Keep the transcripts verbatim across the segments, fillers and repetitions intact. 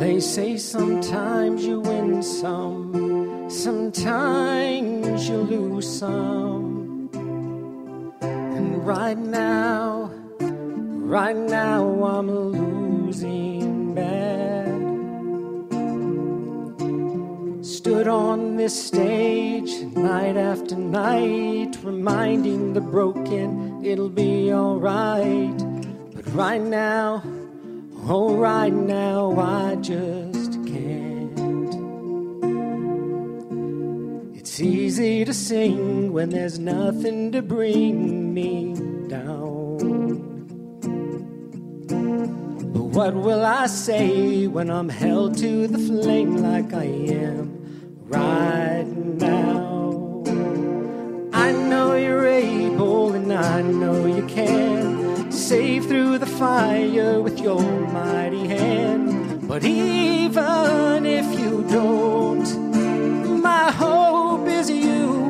They say sometimes you win some, sometimes you lose some. And right now, right now I'm losing bad. Stood on this stage night after night, reminding the broken it'll be alright. But right now, oh, right now, I just can't. It's easy to sing when there's nothing to bring me down. But what will I say when I'm held to the flame like I am right now? I know you're able and I know you can save through the fire with your mighty hand. But even if you don't, my hope is you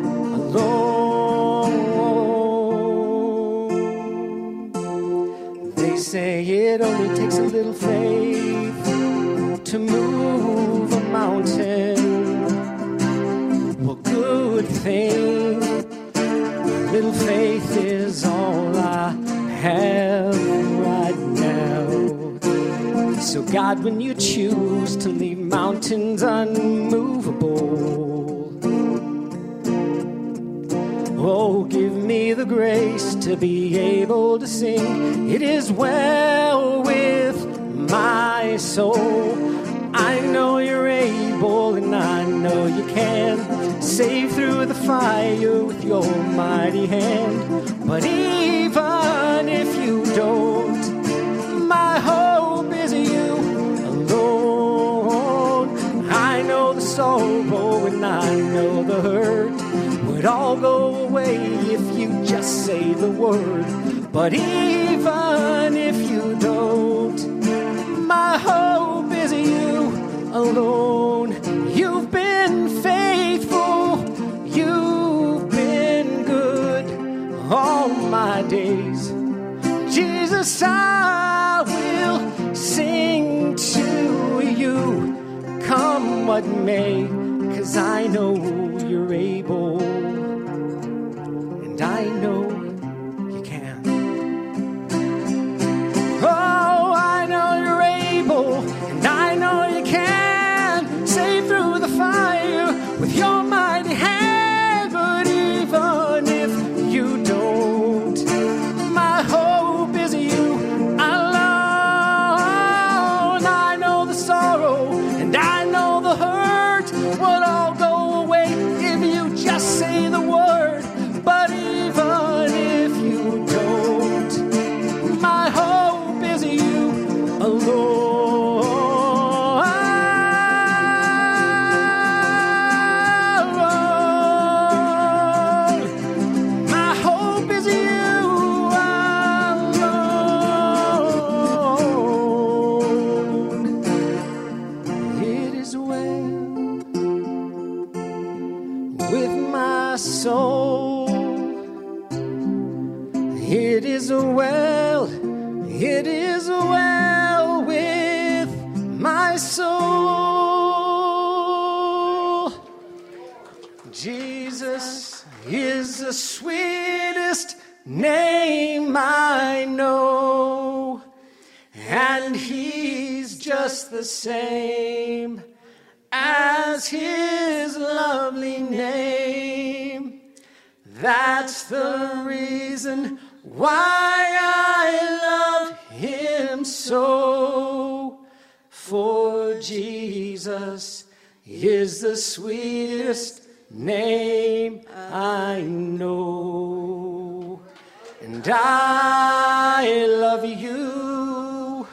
alone. They say it only takes a little faith to move a mountain. Well, good thing, little faith is all I have right now. So God, when you choose to leave mountains unmovable, oh, give me the grace to be able to sing, it is well with my soul. I know you're able and I know you can save through the fire with your mighty hand. But even if you don't, my hope is you alone. I know the sorrow and I know the hurt would all go away if you just say the word. But even if you don't, my hope is you alone. You've been faithful, you've been good all my days. Jesus, I will sing to you, come what may, 'cause I know you're able, and I know you can. Oh, I know you're able, and I know you can save through the fire with your mighty hand. But even if you don't, my hope is you alone. I know the sorrow and I know the hurt would all go away if you just say the word. But even if you don't, my hope is you alone. It is well, it is well with my soul. Jesus is the sweetest name I know, and he's just the same as his lovely name. That's the reason why I love him so. For Jesus is the sweetest name I know. And I love you,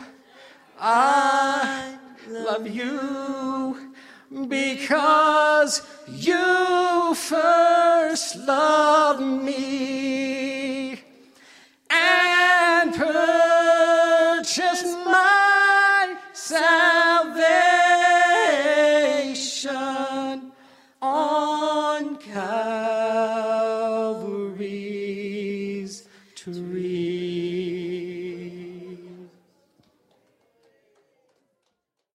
I love you, because you first loved me and purchased my salvation on Calvary's tree.